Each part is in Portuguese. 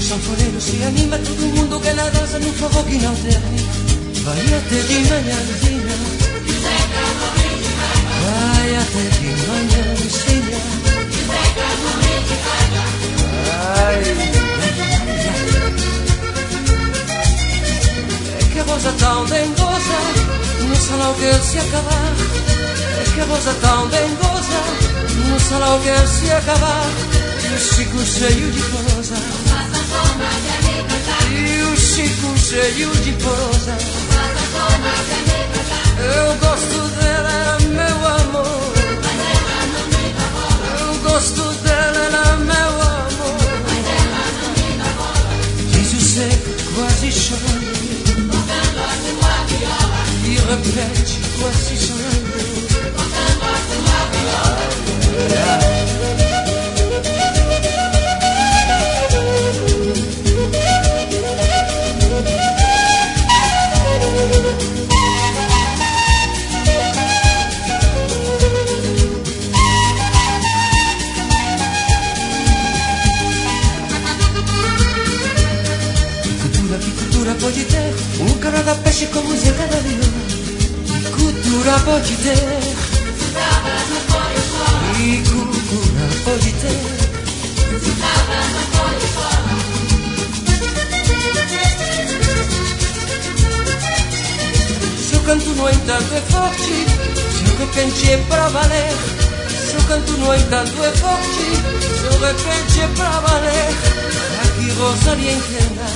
sanfoneiro se anima, todo mundo que na dança no forró que não termina. Vai até de manhãzinha, vai até de manhãzinha. Ai, é que a voza tão dengosa, no salão quer se acabar. É que a voza tão dengosa, no salão quer se acabar. E o Chico cheio de prosa, e o Chico cheio de prosa. Eu gosto dela, meu amor. Eu gosto dela, meu amor. Diz o seco quase chorando, e repete quase chorando. Que cultura pode ter um cara da peixe com música da viola? Que cultura pode ter? Que cultura pode ter? Seu canto, no entanto, é forte, seu repente é pra valer. Seu canto, no entanto, é forte, seu repente é pra valer. Aqui Rosalia entenda,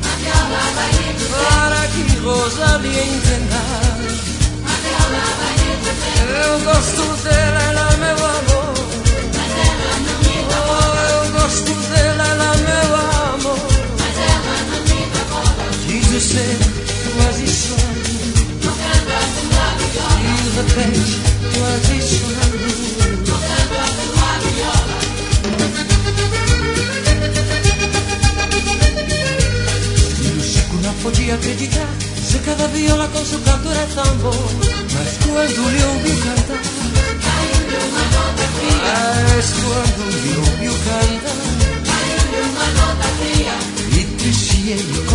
para que Rosalia entenda. Eu gosto dela, ela é meu amor. Oh, eu gosto dela, ela é meu amor. Diz o ser quase chorando, e repete quase chorando. Não podia acreditar se cada viola com seu canto era tão bom. Mas quando lhe ouviu cantar, caiu-lhe uma nota fria. Mas quando lhe ouviu cantar, caiu-lhe uma nota fria. E triste ele